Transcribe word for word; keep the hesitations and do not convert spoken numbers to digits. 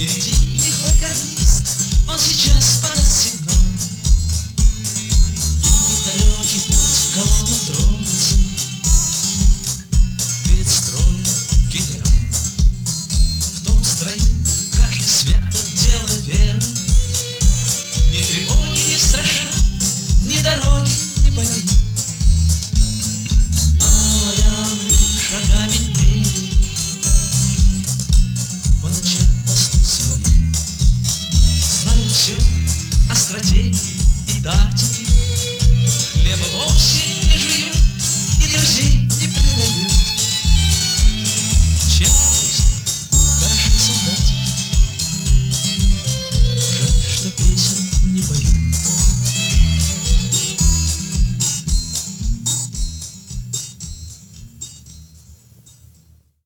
Впереди лихой карнист, он сейчас подаст сигнал. Далекий путь колонна тронется перед строем генерал. В том строю, как и свято дело веры, ни тревоги не страшат, ни дороги, ни бои. Оловянными шагами дни по ночам посту свои знают все о стратегии и тактике.